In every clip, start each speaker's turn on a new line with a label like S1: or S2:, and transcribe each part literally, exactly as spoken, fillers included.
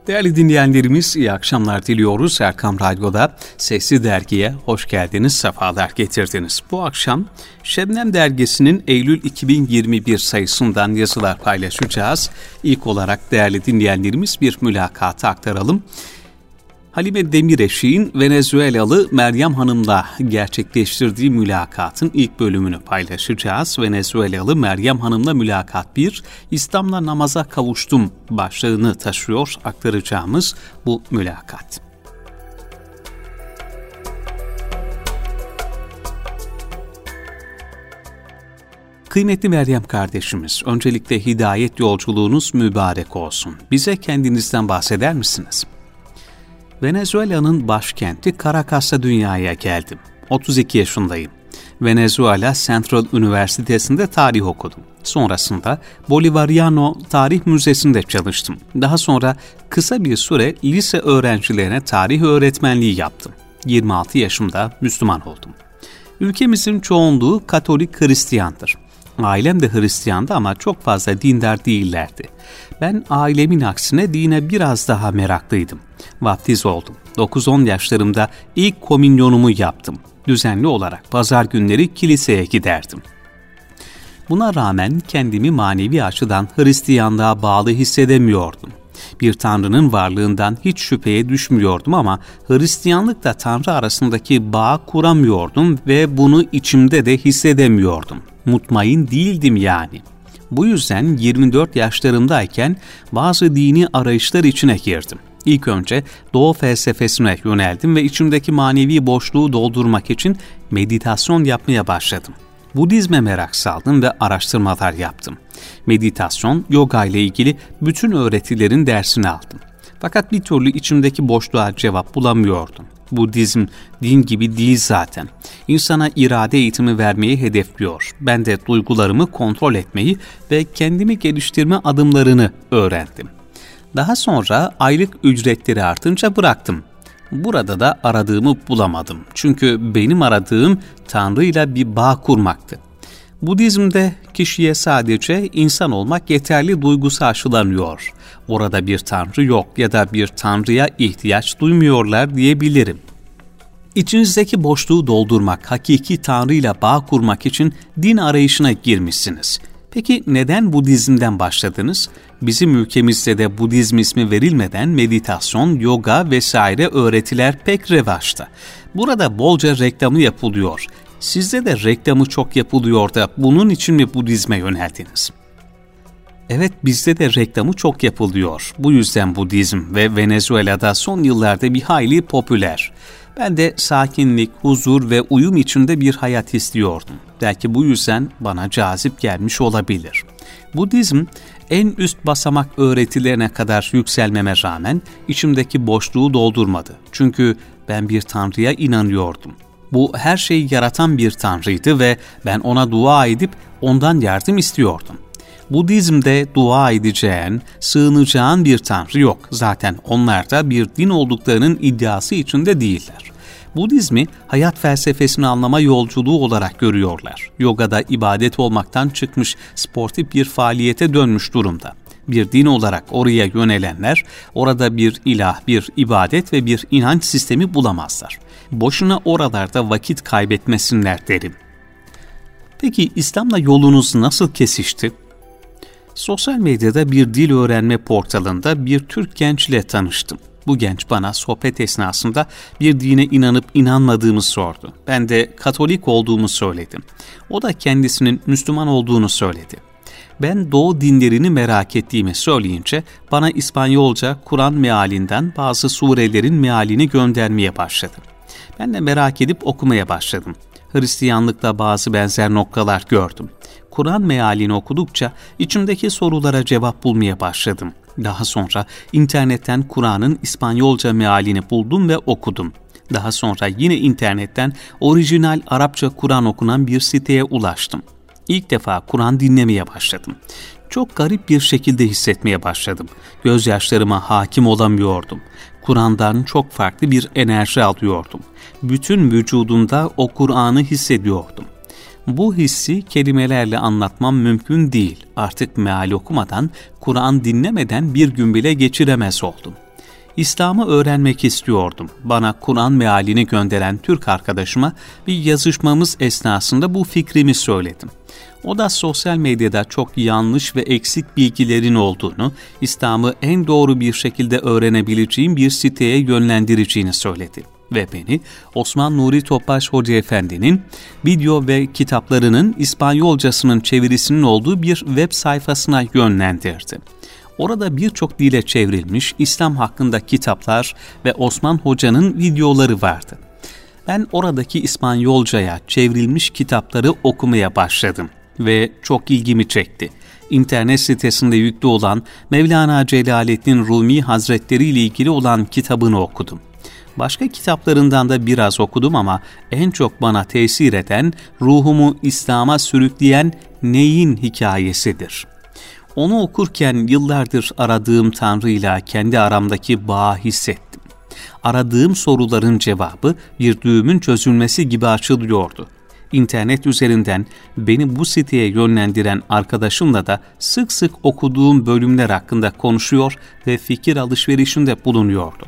S1: Değerli dinleyenlerimiz, iyi akşamlar diliyoruz. Erkam Radyo'da Sesli Dergi'ye hoş geldiniz, sefalar getirdiniz. Bu akşam Şebnem Dergisi'nin Eylül iki bin yirmi bir sayısından yazılar paylaşacağız. İlk olarak değerli dinleyenlerimiz bir mülakatı aktaralım. Halime Demireşik'in Venezuelalı Meryem Hanım'la gerçekleştirdiği mülakatın ilk bölümünü paylaşacağız. Venezuelalı Meryem Hanım'la mülakat bir, İslam'la namaza kavuştum başlığını taşıyor aktaracağımız bu mülakat. Kıymetli Meryem kardeşimiz, öncelikle hidayet yolculuğunuz mübarek olsun. Bize kendinizden bahseder misiniz? Venezuela'nın başkenti Caracas'ta dünyaya geldim. otuz iki yaşındayım. Venezuela Central Üniversitesi'nde tarih okudum. Sonrasında Bolivariano Tarih Müzesi'nde çalıştım. Daha sonra kısa bir süre lise öğrencilerine tarih öğretmenliği yaptım. yirmi altı yaşımda Müslüman oldum. Ülkemizin çoğunluğu Katolik Hristiyandır. Ailem de Hristiyandı ama çok fazla dindar değillerdi. Ben ailemin aksine dine biraz daha meraklıydım. Vaftiz oldum. dokuz on yaşlarımda ilk komünyonumu yaptım. Düzenli olarak pazar günleri kiliseye giderdim. Buna rağmen kendimi manevi açıdan Hristiyanlığa bağlı hissedemiyordum. Bir Tanrı'nın varlığından hiç şüpheye düşmüyordum ama Hristiyanlıkla Tanrı arasındaki bağ kuramıyordum ve bunu içimde de hissedemiyordum. Mutmain değildim yani. Bu yüzden yirmi dört yaşlarımdayken bazı dini arayışlar içine girdim. İlk önce Doğu felsefesine yöneldim ve içimdeki manevi boşluğu doldurmak için meditasyon yapmaya başladım. Budizme merak saldım ve araştırmalar yaptım. Meditasyon, yoga ile ilgili bütün öğretilerin dersini aldım. Fakat bir türlü içimdeki boşluğa cevap bulamıyordum. Budizm din gibi değil zaten. İnsana irade eğitimi vermeyi hedefliyor. Ben de duygularımı kontrol etmeyi ve kendimi geliştirme adımlarını öğrendim. Daha sonra aylık ücretleri artınca bıraktım. Burada da aradığımı bulamadım. Çünkü benim aradığım Tanrı'yla bir bağ kurmaktı. Budizm'de kişiye sadece insan olmak yeterli duygusu aşılanıyor. Orada bir Tanrı yok ya da bir Tanrı'ya ihtiyaç duymuyorlar diyebilirim. İçinizdeki boşluğu doldurmak, hakiki Tanrı'yla bağ kurmak için din arayışına girmişsiniz. Peki neden Budizm'den başladınız? Bizim ülkemizde de Budizm ismi verilmeden meditasyon, yoga vesaire öğretiler pek revaçta. Burada bolca reklamı yapılıyor. Sizde de reklamı çok yapılıyor da bunun için mi Budizm'e yöneldiniz? Evet, bizde de reklamı çok yapılıyor. Bu yüzden Budizm ve Venezuela'da son yıllarda bir hayli popüler. Ben de sakinlik, huzur ve uyum içinde bir hayat istiyordum. Belki bu yüzden bana cazip gelmiş olabilir. Budizm, en üst basamak öğretilerine kadar yükselmeme rağmen içimdeki boşluğu doldurmadı. Çünkü ben bir Tanrı'ya inanıyordum. Bu her şeyi yaratan bir Tanrı'ydı ve ben ona dua edip ondan yardım istiyordum. Budizm'de dua edeceğin, sığınacağın bir Tanrı yok. Zaten onlar da bir din olduklarının iddiası içinde değiller. Budizmi hayat felsefesini anlama yolculuğu olarak görüyorlar. Yogada ibadet olmaktan çıkmış, sportif bir faaliyete dönmüş durumda. Bir din olarak oraya yönelenler, orada bir ilah, bir ibadet ve bir inanç sistemi bulamazlar. Boşuna oralarda vakit kaybetmesinler derim. Peki İslam'la yolunuz nasıl kesişti? Sosyal medyada bir dil öğrenme portalında bir Türk gençle tanıştım. Bu genç bana sohbet esnasında bir dine inanıp inanmadığımı sordu. Ben de Katolik olduğumu söyledim. O da kendisinin Müslüman olduğunu söyledi. Ben Doğu dinlerini merak ettiğimi söyleyince bana İspanyolca Kur'an mealinden bazı surelerin mealini göndermeye başladı. Ben de merak edip okumaya başladım. Hristiyanlıkta bazı benzer noktalar gördüm. Kur'an mealini okudukça içimdeki sorulara cevap bulmaya başladım. Daha sonra internetten Kur'an'ın İspanyolca mealini buldum ve okudum. Daha sonra yine internetten orijinal Arapça Kur'an okunan bir siteye ulaştım. İlk defa Kur'an dinlemeye başladım. Çok garip bir şekilde hissetmeye başladım. Gözyaşlarıma hakim olamıyordum. Kur'an'dan çok farklı bir enerji alıyordum. Bütün vücudumda o Kur'an'ı hissediyordum. Bu hissi kelimelerle anlatmam mümkün değil. Artık meal okumadan, Kur'an dinlemeden bir gün bile geçiremez oldum. İslam'ı öğrenmek istiyordum. Bana Kur'an mealini gönderen Türk arkadaşıma bir yazışmamız esnasında bu fikrimi söyledim. O da sosyal medyada çok yanlış ve eksik bilgilerin olduğunu, İslam'ı en doğru bir şekilde öğrenebileceğim bir siteye yönlendireceğini söyledi. Ve beni Osman Nuri Topbaş Hoca Efendi'nin video ve kitaplarının İspanyolcasının çevirisinin olduğu bir web sayfasına yönlendirdi. Orada birçok dile çevrilmiş İslam hakkında kitaplar ve Osman Hoca'nın videoları vardı. Ben oradaki İspanyolcaya çevrilmiş kitapları okumaya başladım ve çok ilgimi çekti. İnternet sitesinde yüklü olan Mevlana Celaleddin Rumi Hazretleri ile ilgili olan kitabını okudum. Başka kitaplarından da biraz okudum ama en çok bana tesir eden, ruhumu İslam'a sürükleyen Neyin hikayesidir. Onu okurken yıllardır aradığım Tanrı'yla kendi aramdaki bağı hissettim. Aradığım soruların cevabı bir düğümün çözülmesi gibi açılıyordu. İnternet üzerinden beni bu siteye yönlendiren arkadaşımla da sık sık okuduğum bölümler hakkında konuşuyor ve fikir alışverişinde bulunuyordu.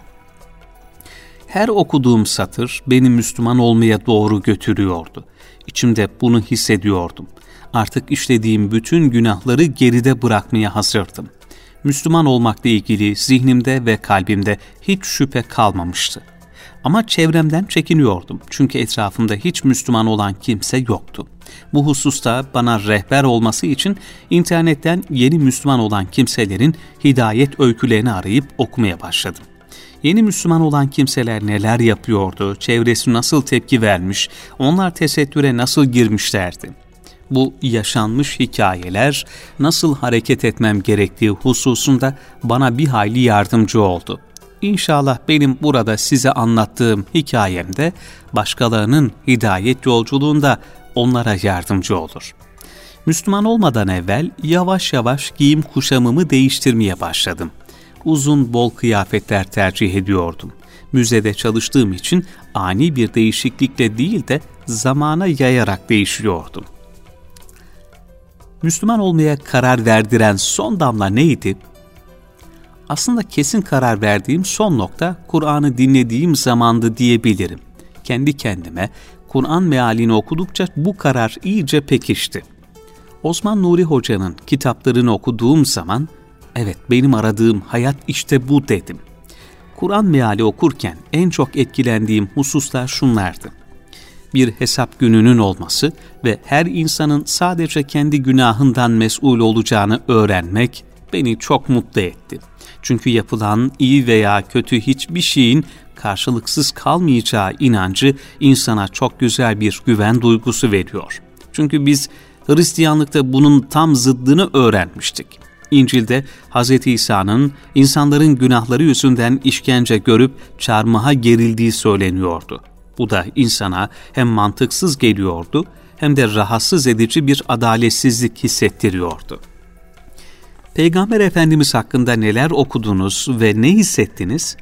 S1: Her okuduğum satır beni Müslüman olmaya doğru götürüyordu. İçimde bunu hissediyordum. Artık işlediğim bütün günahları geride bırakmaya hazırdım. Müslüman olmakla ilgili zihnimde ve kalbimde hiç şüphe kalmamıştı. Ama çevremden çekiniyordum çünkü etrafımda hiç Müslüman olan kimse yoktu. Bu hususta bana rehber olması için internetten yeni Müslüman olan kimselerin hidayet öykülerini arayıp okumaya başladım. Yeni Müslüman olan kimseler neler yapıyordu, çevresi nasıl tepki vermiş, onlar tesettüre nasıl girmişlerdi? Bu yaşanmış hikayeler nasıl hareket etmem gerektiği hususunda bana bir hayli yardımcı oldu. İnşallah benim burada size anlattığım hikayemde başkalarının hidayet yolculuğunda onlara yardımcı olur. Müslüman olmadan evvel yavaş yavaş giyim kuşamımı değiştirmeye başladım. Uzun bol kıyafetler tercih ediyordum. Müzede çalıştığım için ani bir değişiklikle değil de zamana yayarak değişiyordum. Müslüman olmaya karar verdiren son damla neydi? Aslında kesin karar verdiğim son nokta Kur'an'ı dinlediğim zamandı diyebilirim. Kendi kendime Kur'an mealini okudukça bu karar iyice pekişti. Osman Nuri Hoca'nın kitaplarını okuduğum zaman, evet benim aradığım hayat işte bu dedim. Kur'an meali okurken en çok etkilendiğim hususlar şunlardı. Bir hesap gününün olması ve her insanın sadece kendi günahından mesul olacağını öğrenmek beni çok mutlu etti. Çünkü yapılan iyi veya kötü hiçbir şeyin karşılıksız kalmayacağı inancı insana çok güzel bir güven duygusu veriyor. Çünkü biz Hristiyanlıkta bunun tam zıddını öğrenmiştik. İncil'de Hz. İsa'nın insanların günahları yüzünden işkence görüp çarmıha gerildiği söyleniyordu. Bu da insana hem mantıksız geliyordu hem de rahatsız edici bir adaletsizlik hissettiriyordu. Peygamber Efendimiz hakkında neler okudunuz ve ne hissettiniz?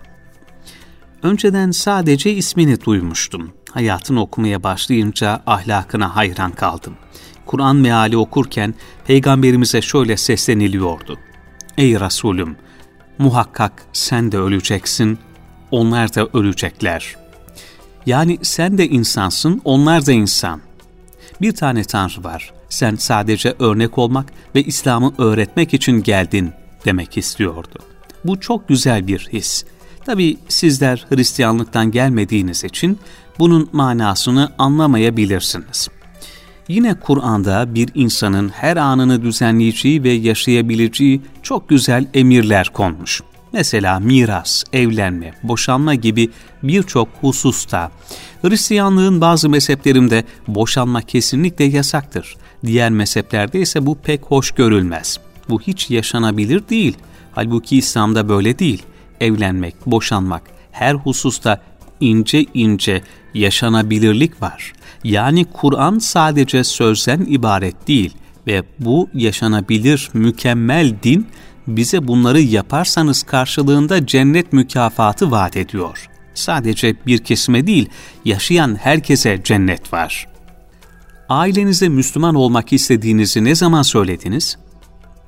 S1: Önceden sadece ismini duymuştum. Hayatını okumaya başlayınca ahlakına hayran kaldım. Kur'an meali okurken Peygamberimize şöyle sesleniliyordu. Ey Resulüm, muhakkak sen de öleceksin, onlar da ölecekler. Yani sen de insansın, onlar da insan. Bir tane Tanrı var. Sen sadece örnek olmak ve İslam'ı öğretmek için geldin demek istiyordu. Bu çok güzel bir his. Tabii sizler Hristiyanlıktan gelmediğiniz için bunun manasını anlamayabilirsiniz. Yine Kur'an'da bir insanın her anını düzenleyeceği ve yaşayabileceği çok güzel emirler konmuş. Mesela miras, evlenme, boşanma gibi birçok hususta. Hristiyanlığın bazı mezheplerinde boşanma kesinlikle yasaktır. Diğer mezheplerde ise bu pek hoş görülmez. Bu hiç yaşanabilir değil. Halbuki İslam'da böyle değil. Evlenmek, boşanmak, her hususta ince ince yaşanabilirlik var. Yani Kur'an sadece sözden ibaret değil ve bu yaşanabilir mükemmel din bize bunları yaparsanız karşılığında cennet mükafatı vaat ediyor. Sadece bir kesime değil, yaşayan herkese cennet var. Ailenize Müslüman olmak istediğinizi ne zaman söylediniz?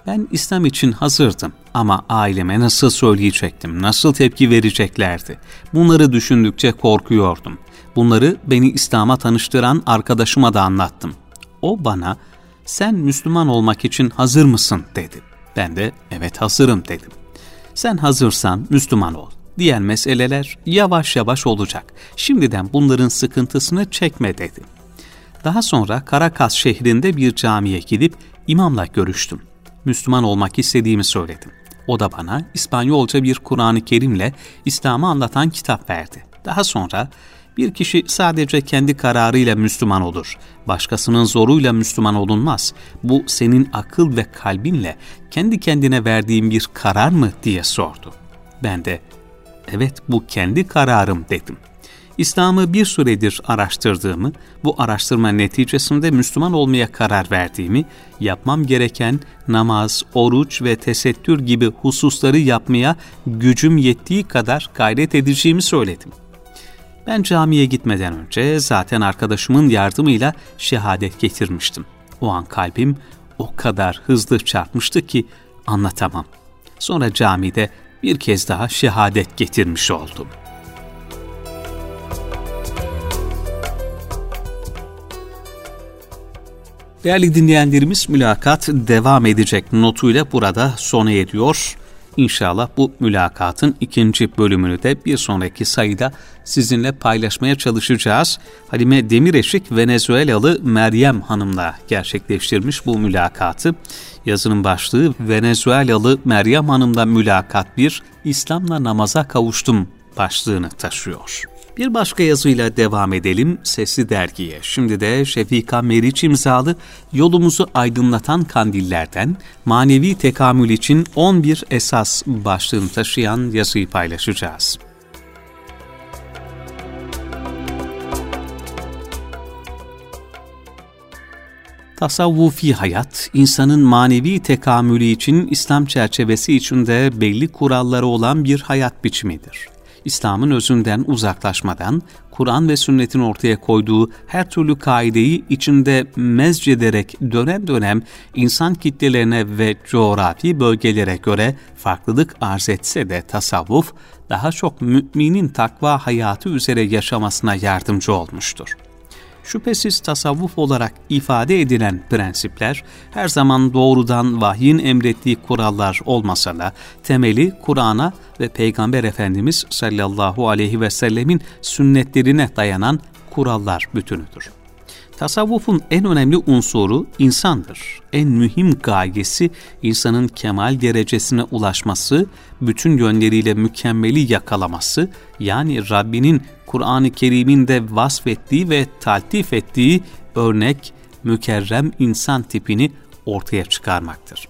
S1: Ben İslam için hazırdım ama aileme nasıl söyleyecektim, nasıl tepki vereceklerdi? Bunları düşündükçe korkuyordum. Bunları beni İslam'a tanıştıran arkadaşıma da anlattım. O bana, sen Müslüman olmak için hazır mısın dedi. Ben de evet hazırım dedim. Sen hazırsan Müslüman ol. Diğer meseleler yavaş yavaş olacak. Şimdiden bunların sıkıntısını çekme dedi. Daha sonra Karakas şehrinde bir camiye gidip imamla görüştüm. Müslüman olmak istediğimi söyledim. O da bana İspanyolca bir Kur'an-ı Kerim'le İslam'ı anlatan kitap verdi. Daha sonra bir kişi sadece kendi kararıyla Müslüman olur. Başkasının zoruyla Müslüman olunmaz. Bu senin akıl ve kalbinle kendi kendine verdiğin bir karar mı diye sordu. Ben de evet bu kendi kararım dedim. İslam'ı bir süredir araştırdığımı, bu araştırma neticesinde Müslüman olmaya karar verdiğimi, yapmam gereken namaz, oruç ve tesettür gibi hususları yapmaya gücüm yettiği kadar gayret edeceğimi söyledim. Ben camiye gitmeden önce zaten arkadaşımın yardımıyla şehadet getirmiştim. O an kalbim o kadar hızlı çarpmıştı ki anlatamam. Sonra camide bir kez daha şehadet getirmiş oldum. Değerli dinleyenlerimiz, mülakat devam edecek notuyla burada sona eriyor. İnşallah bu mülakatın ikinci bölümünü de bir sonraki sayıda sizinle paylaşmaya çalışacağız. Halime Demireşik, Venezuelalı Meryem Hanım'la gerçekleştirmiş bu mülakatı. Yazının başlığı Venezuelalı Meryem Hanım'la mülakat bir, İslam'la namaza kavuştum başlığını taşıyor. Bir başka yazıyla devam edelim Sesli Dergi'ye. Şimdi de Şefika Meriç imzalı Yolumuzu Aydınlatan Kandillerden Manevi Tekamül için on bir Esas başlığını taşıyan yazıyı paylaşacağız. Tasavvufi hayat, insanın manevi tekamülü için İslam çerçevesi içinde belli kuralları olan bir hayat biçimidir. İslam'ın özünden uzaklaşmadan, Kur'an ve sünnetin ortaya koyduğu her türlü kaideyi içinde mezcederek dönem dönem insan kitlelerine ve coğrafi bölgelere göre farklılık arz etse de tasavvuf, daha çok müminin takva hayatı üzere yaşamasına yardımcı olmuştur. Şüphesiz tasavvuf olarak ifade edilen prensipler her zaman doğrudan vahyin emrettiği kurallar olmasa da temeli Kur'an'a ve Peygamber Efendimiz sallallahu aleyhi ve sellemin sünnetlerine dayanan kurallar bütünüdür. Tasavvufun en önemli unsuru insandır. En mühim gayesi insanın kemal derecesine ulaşması, bütün yönleriyle mükemmeli yakalaması, yani Rabbinin Kur'an-ı Kerim'in de vasfettiği ve taltif ettiği örnek, mükerrem insan tipini ortaya çıkarmaktır.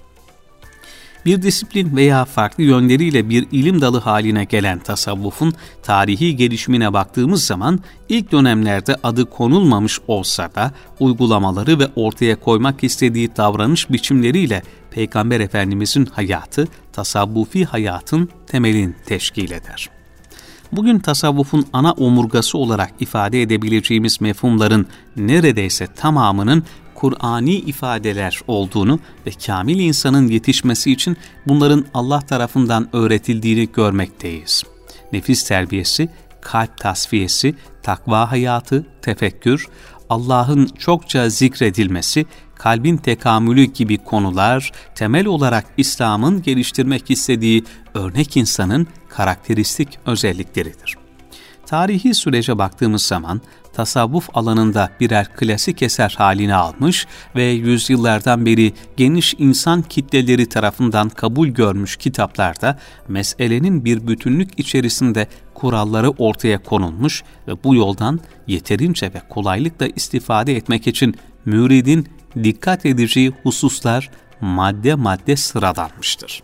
S1: Bir disiplin veya farklı yönleriyle bir ilim dalı haline gelen tasavvufun tarihi gelişimine baktığımız zaman ilk dönemlerde adı konulmamış olsa da uygulamaları ve ortaya koymak istediği davranış biçimleriyle Peygamber Efendimizin hayatı tasavvufi hayatın temelini teşkil eder. Bugün tasavvufun ana omurgası olarak ifade edebileceğimiz mefhumların neredeyse tamamının Kur'ani ifadeler olduğunu ve kamil insanın yetişmesi için bunların Allah tarafından öğretildiğini görmekteyiz. Nefis terbiyesi, kalp tasfiyesi, takva hayatı, tefekkür, Allah'ın çokça zikredilmesi, kalbin tekamülü gibi konular temel olarak İslam'ın geliştirmek istediği örnek insanın karakteristik özellikleridir. Tarihi sürece baktığımız zaman tasavvuf alanında birer klasik eser halini almış ve yüzyıllardan beri geniş insan kitleleri tarafından kabul görmüş kitaplarda meselenin bir bütünlük içerisinde kuralları ortaya konulmuş ve bu yoldan yeterince ve kolaylıkla istifade etmek için müridin dikkat edeceği hususlar madde madde sıralanmıştır.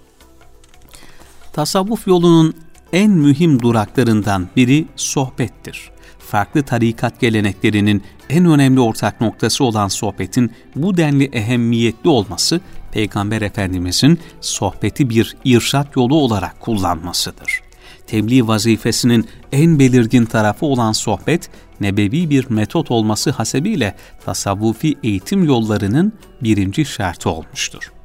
S1: Tasavvuf yolunun en mühim duraklarından biri sohbettir. Farklı tarikat geleneklerinin en önemli ortak noktası olan sohbetin bu denli ehemmiyetli olması, Peygamber Efendimizin sohbeti bir irşat yolu olarak kullanmasıdır. Tebliğ vazifesinin en belirgin tarafı olan sohbet, nebevi bir metot olması hasebiyle tasavvufi eğitim yollarının birinci şartı olmuştur.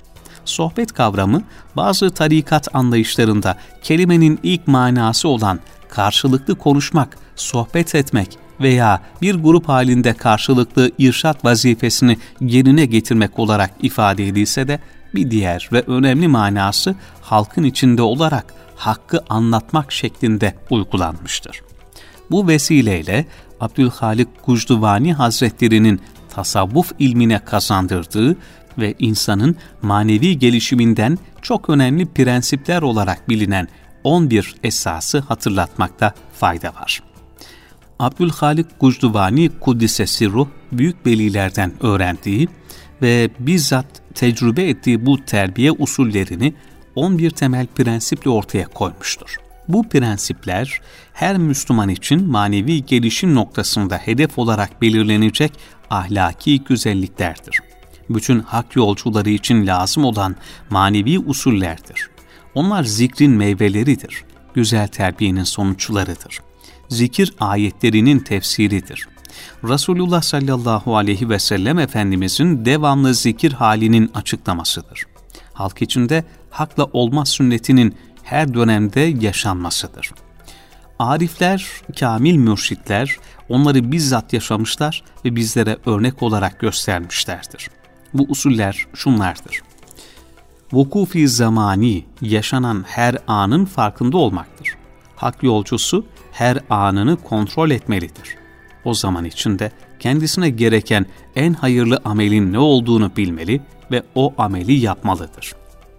S1: Sohbet kavramı bazı tarikat anlayışlarında kelimenin ilk manası olan karşılıklı konuşmak, sohbet etmek veya bir grup halinde karşılıklı irşat vazifesini yerine getirmek olarak ifade edilse de bir diğer ve önemli manası halkın içinde olarak hakkı anlatmak şeklinde uygulanmıştır. Bu vesileyle Abdülhalik Gucduvani Hazretleri'nin tasavvuf ilmine kazandırdığı ve insanın manevi gelişiminden çok önemli prensipler olarak bilinen on bir esası hatırlatmakta fayda var. Abdülhalik Gucduvani Kuddise Sirruh, büyük velilerden öğrendiği ve bizzat tecrübe ettiği bu terbiye usullerini on bir temel prensiple ortaya koymuştur. Bu prensipler her Müslüman için manevi gelişim noktasında hedef olarak belirlenecek ahlaki güzelliklerdir. Bütün hak yolcuları için lazım olan manevi usullerdir. Onlar zikrin meyveleridir, güzel terbiyenin sonuçlarıdır. Zikir ayetlerinin tefsiridir. Resulullah sallallahu aleyhi ve sellem Efendimizin devamlı zikir halinin açıklamasıdır. Halk içinde hakla olma sünnetinin her dönemde yaşanmasıdır. Arifler, kamil mürşitler onları bizzat yaşamışlar ve bizlere örnek olarak göstermişlerdir. Bu usuller şunlardır. Vukufi zamani, yaşanan her anın farkında olmaktır. Hak yolcusu her anını kontrol etmelidir. O zaman içinde kendisine gereken en hayırlı amelin ne olduğunu bilmeli ve o ameli yapmalıdır.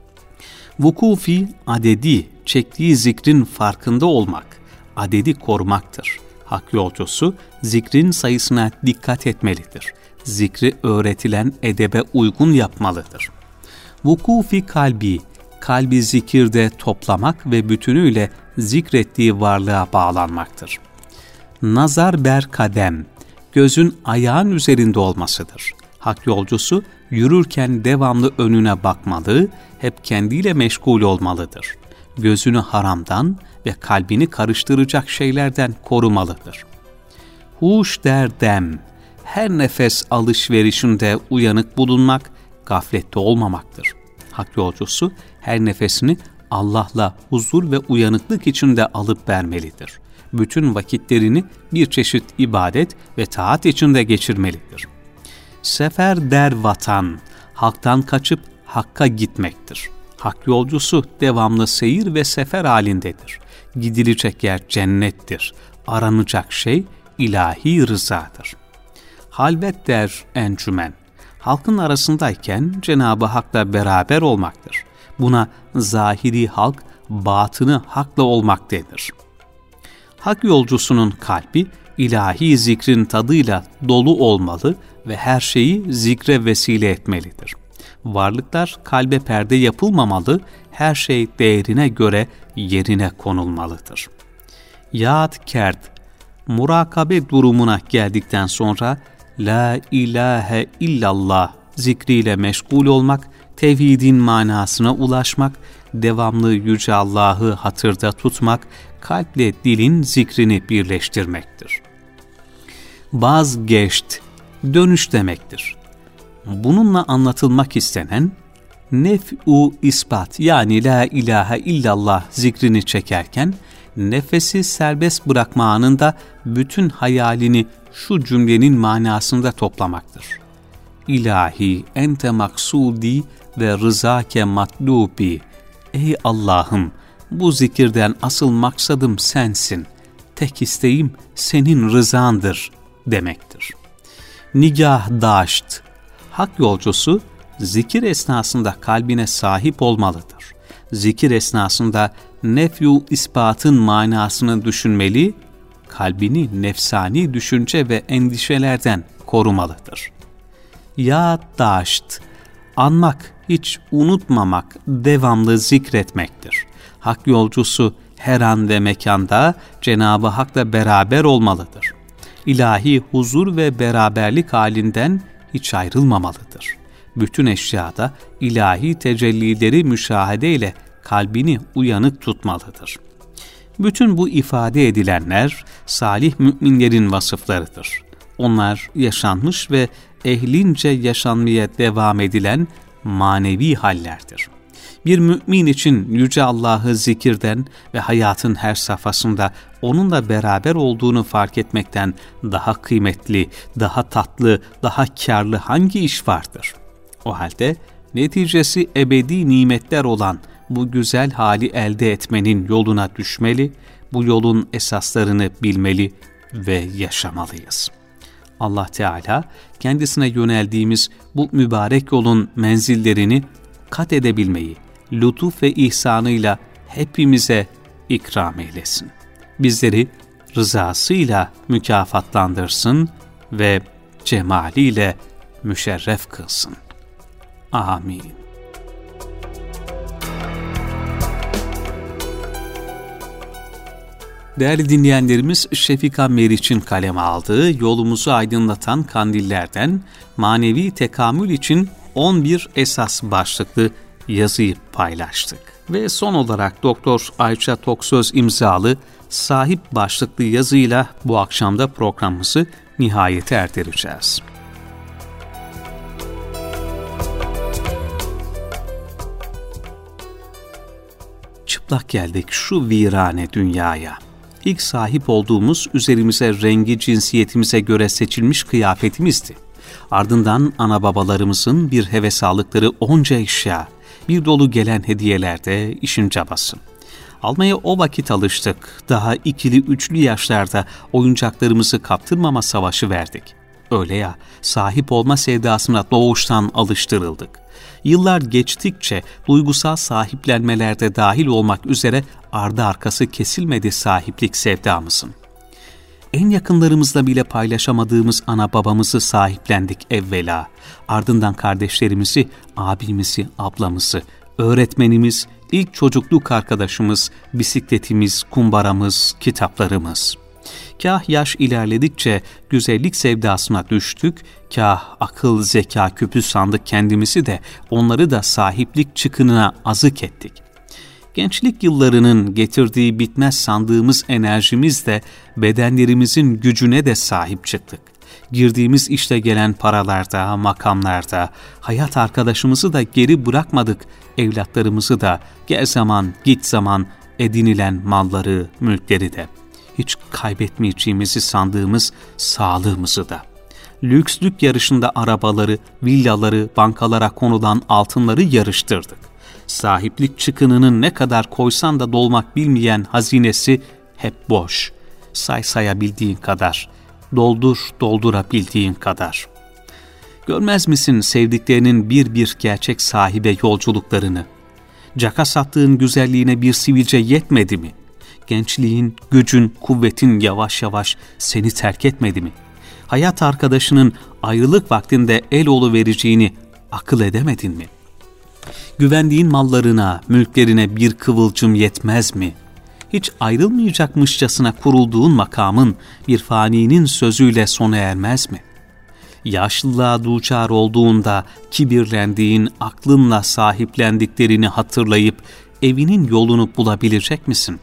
S1: Vukufi, adedi, çektiği zikrin farkında olmak, adedi korumaktır. Hak yolcusu zikrin sayısına dikkat etmelidir. Zikri öğretilen edebe uygun yapmalıdır. Vukufi kalbi, kalbi zikirde toplamak ve bütünüyle zikrettiği varlığa bağlanmaktır. Nazar ber kadem, gözün ayağın üzerinde olmasıdır. Hak yolcusu yürürken devamlı önüne bakmalı, hep kendiyle meşgul olmalıdır. Gözünü haramdan ve kalbini karıştıracak şeylerden korumalıdır. Huş der dem, her nefes alışverişinde uyanık bulunmak, gaflette olmamaktır. Hak yolcusu her nefesini Allah'la huzur ve uyanıklık içinde alıp vermelidir. Bütün vakitlerini bir çeşit ibadet ve taat içinde geçirmelidir. Sefer der vatan, haktan kaçıp hakka gitmektir. Hak yolcusu devamlı seyir ve sefer halindedir. Gidilecek yer cennettir. Aranacak şey ilahi rızadır. Halvet der encümen, halkın arasındayken Cenab-ı Hak'la beraber olmaktır. Buna zahiri halk, batını hakla olmak denir. Hak yolcusunun kalbi ilahi zikrin tadıyla dolu olmalı ve her şeyi zikre vesile etmelidir. Varlıklar kalbe perde yapılmamalı, her şey değerine göre yerine konulmalıdır. Yad kert, murakabe durumuna geldikten sonra La ilahe illallah zikriyle meşgul olmak, tevhidin manasına ulaşmak, devamlı Yüce Allah'ı hatırda tutmak, kalple dilin zikrini birleştirmektir. Vazgeçt, dönüş demektir. Bununla anlatılmak istenen, nef'u ispat yani la ilahe illallah zikrini çekerken, nefesi serbest bırakma anında bütün hayalini şu cümlenin manasında toplamaktır. İlahi ente maksudi ve rızake matlubi. Ey Allah'ım, bu zikirden asıl maksadım sensin. Tek isteğim senin rızandır demektir. Nigah daşt, hak yolcusu zikir esnasında kalbine sahip olmalıdır. Zikir esnasında nefyu ispatın manasını düşünmeli, kalbini nefsani düşünce ve endişelerden korumalıdır. Ya daşt, anmak, hiç unutmamak, devamlı zikretmektir. Hak yolcusu her an ve mekanda Cenab-ı Hak'la beraber olmalıdır. İlahi huzur ve beraberlik halinden hiç ayrılmamalıdır. Bütün eşyada ilahi tecellileri müşahede ile kalbini uyanık tutmalıdır. Bütün bu ifade edilenler salih müminlerin vasıflarıdır. Onlar yaşanmış ve ehlince yaşanmaya devam edilen manevi hallerdir. Bir mümin için Yüce Allah'ı zikirden ve hayatın her safhasında onunla beraber olduğunu fark etmekten daha kıymetli, daha tatlı, daha kârlı hangi iş vardır? O halde neticesi ebedi nimetler olan bu güzel hali elde etmenin yoluna düşmeli, bu yolun esaslarını bilmeli ve yaşamalıyız. Allah Teala kendisine yöneldiğimiz bu mübarek yolun menzillerini kat edebilmeyi, lütuf ve ihsanıyla hepimize ikram eylesin. Bizleri rızasıyla mükafatlandırsın ve cemaliyle müşerref kılsın. Amin. Değerli dinleyenlerimiz, Şefika Meriç'in kaleme aldığı Yolumuzu Aydınlatan Kandiller'den manevi tekamül için on bir esas başlıklı yazıyı paylaştık. Ve son olarak Doktor Ayça Toksöz imzalı Sahip başlıklı yazıyla bu akşamda programımızı nihayete erdireceğiz. Çıplak geldik şu virane dünyaya. İlk sahip olduğumuz üzerimize rengi cinsiyetimize göre seçilmiş kıyafetimizdi. Ardından ana babalarımızın bir heves aldıkları onca eşya, bir dolu gelen hediyelerde işin cabası. Almaya o vakit alıştık. Daha ikili üçlü yaşlarda oyuncaklarımızı kaptırmama savaşı verdik. Öyle ya, sahip olma sevdasına doğuştan alıştırıldık. Yıllar geçtikçe duygusal sahiplenmelerde dahil olmak üzere ardı arkası kesilmedi sahiplik sevdamızın. En yakınlarımızla bile paylaşamadığımız ana babamızı sahiplendik evvela. Ardından kardeşlerimizi, abimizi, ablamızı, öğretmenimiz, ilk çocukluk arkadaşımız, bisikletimiz, kumbaramız, kitaplarımız. Kah yaş ilerledikçe güzellik sevdasına düştük, kah akıl, zeka küpü sandık kendimizi de onları da sahiplik çıkınına azık ettik. Gençlik yıllarının getirdiği bitmez sandığımız enerjimizle bedenlerimizin gücüne de sahip çıktık. Girdiğimiz işte gelen paralarda, makamlarda, hayat arkadaşımızı da geri bırakmadık, evlatlarımızı da, gel zaman, git zaman edinilen malları, mülkleri de. Hiç kaybetmeyeceğimizi sandığımız sağlığımızı da. Lükslük yarışında arabaları, villaları, bankalara konulan altınları yarıştırdık. Sahiplik çıkınının ne kadar koysan da dolmak bilmeyen hazinesi hep boş. Say sayabildiğin kadar, doldur doldurabildiğin kadar. Görmez misin sevdiklerinin bir bir gerçek sahibe yolculuklarını? Caka sattığın güzelliğine bir sivilce yetmedi mi? Gençliğin, gücün, kuvvetin yavaş yavaş seni terk etmedi mi? Hayat arkadaşının ayrılık vaktinde el oluvereceğini akıl edemedin mi? Güvendiğin mallarına, mülklerine bir kıvılcım yetmez mi? Hiç ayrılmayacakmışçasına kurulduğun makamın bir faninin sözüyle sona ermez mi? Yaşlılığa duçar olduğunda kibirlendiğin, aklınla sahiplendiklerini hatırlayıp evinin yolunu bulabilecek misin?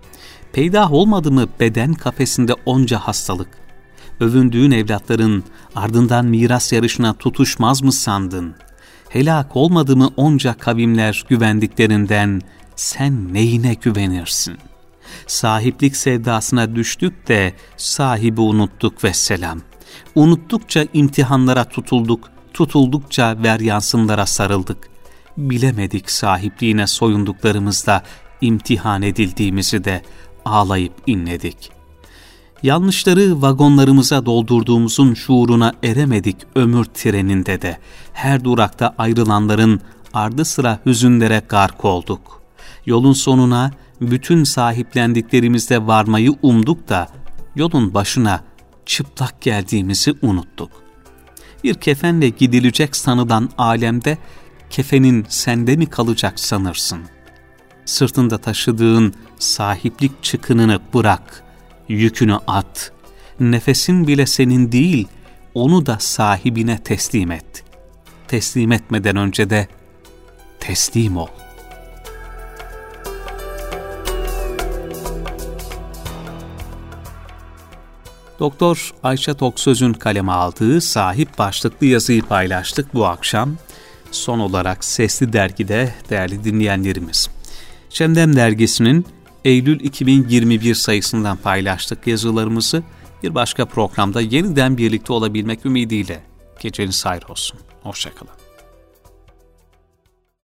S1: Peydah olmadı mı beden kafesinde onca hastalık? Övündüğün evlatların ardından miras yarışına tutuşmaz mı sandın? Helak olmadı mı onca kavimler güvendiklerinden, sen neyine güvenirsin? Sahiplik sevdasına düştük de sahibi unuttuk vesselam. Unuttukça imtihanlara tutulduk, tutuldukça veryansınlara sarıldık. Bilemedik sahipliğine soyunduklarımızda imtihan edildiğimizi de ağlayıp inledik. Yanlışları vagonlarımıza doldurduğumuzun şuuruna eremedik ömür treninde de. Her durakta ayrılanların ardı sıra hüzünlere gark olduk. Yolun sonuna bütün sahiplendiklerimizle varmayı umduk da yolun başına çıplak geldiğimizi unuttuk. Bir kefenle gidilecek sanılan alemde kefenin sende mi kalacak sanırsın? Sırtında taşıdığın sahiplik çıkınını bırak, yükünü at. Nefesin bile senin değil, onu da sahibine teslim et. Teslim etmeden önce de teslim ol. Doktor Ayça Toksöz'ün kaleme aldığı Sahip başlıklı yazıyı paylaştık bu akşam. son olarak Sesli Dergi'de değerli dinleyenlerimiz, Şemdem Dergisi'nin Eylül iki bin yirmi bir sayısından paylaştık yazılarımızı. Bir başka programda yeniden birlikte olabilmek ümidiyle geceniz hayır olsun. Hoşça kalın.